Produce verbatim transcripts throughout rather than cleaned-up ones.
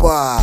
Опа!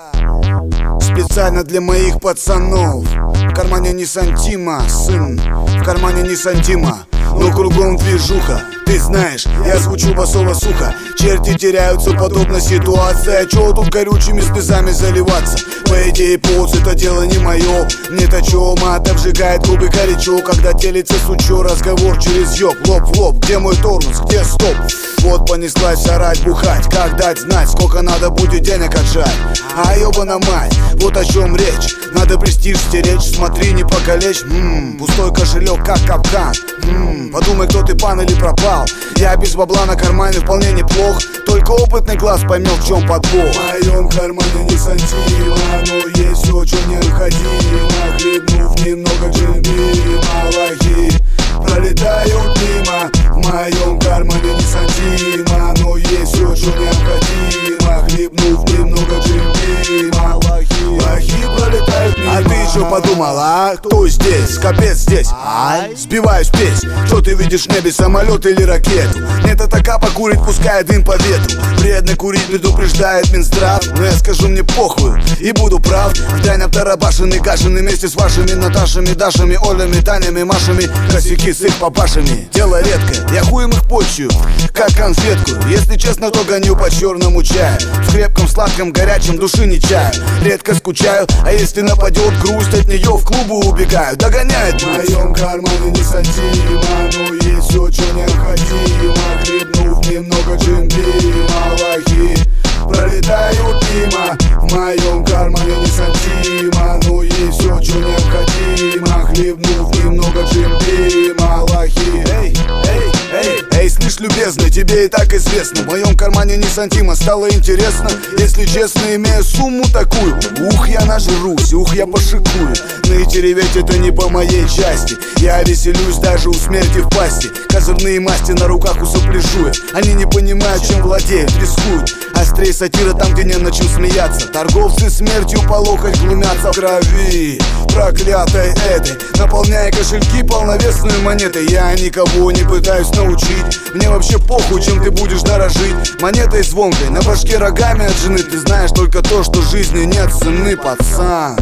Специально для моих пацанов. В кармане не сантима, сын, в кармане не сантима, но кругом движуха. Ты знаешь, я звучу басово сухо. Черти теряются, подобна ситуация. Чего тут горючими слезами заливаться? По идее, поц, это дело не мое. Мне-то чё, мат обжигает губы горячо, когда телится сучо, разговор через ёб. Лоб в лоб, где мой тормоз, где стоп? Вот понеслась орать, бухать. Как дать знать, сколько надо будет денег отжать? А ёбана мать, вот о чем речь. Надо престиж стеречь, смотри, не покалечь. Ммм, пустой кошелек, как капкан. Ммм, подумай, кто ты, пан или пропал. Я без бабла на кармане вполне неплох. Только опытный глаз поймет, в чем подвох. В моем кармане не сантима, но есть все, что необходимо. Хлебнув немного джимби, малахи пролетают мимо. В моем кармане не сантима, но есть все, что необходимо. Хлебнув немного джимби, малахи, лахи пролетают мимо. А ты еще подумал, а? Кто здесь? Капец здесь. Ай, сбиваюсь песнь. Что ты видишь в небе, самолет или ракету? Нет, это капа курит, пускай дым по ветру. Вредно курить предупреждает Минздрав. Но я скажу, мне похуй и буду прав. Втайне обтарабашенный, гашеный вместе с вашими Наташами, Дашами, Олями, Танями, Машами. Косяки с их папашами. Дело редкое, я хуем их почью, как конфетку. Если честно, то гоню по черному чаю. В крепком, сладком, горячем души не чаю. Редко скучаю, а если нападет грусть, от нее в клубу убегаю. Догоняет. В моем кармане не сантима, но есть все, что необходимо. Хлебнув немного джимби, малахи пролетают мимо. В моем кармане не сантима, но есть все, что необходимо. Хлебнув немного джимби, малахи. Эй, эй, эй, эй, слышь, любезный, тебе и так известно. В моем кармане не сантима, стало интересно. Если честно, имея сумму такую, ух, я нажрусь, ух, я пошикую. Ныть и реветь это не по моей части. Я веселюсь даже у смерти в пасти. Козырные масти на руках у сопляжуя. Они не понимают, чем владеют, рискуют. Острее сатира там, где не на чем смеяться. Торговцы смертью по локоть глумятся в крови проклятой этой, наполняя кошельки полновесной монетой. Я никого не пытаюсь научить, мне вообще похуй, чем ты будешь дорожить. Монетой звонкой, на башке рогами от жены. Ты знаешь только то, что жизни нет цены, пацан.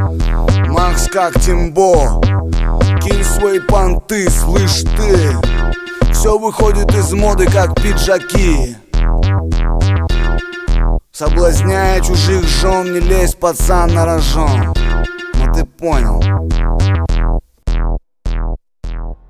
Макс как Тимбо, кинь свои понты, слышь ты. Все выходит из моды, как пиджаки. Соблазняя чужих жен, не лезь, пацан, на рожон. Ну ты понял.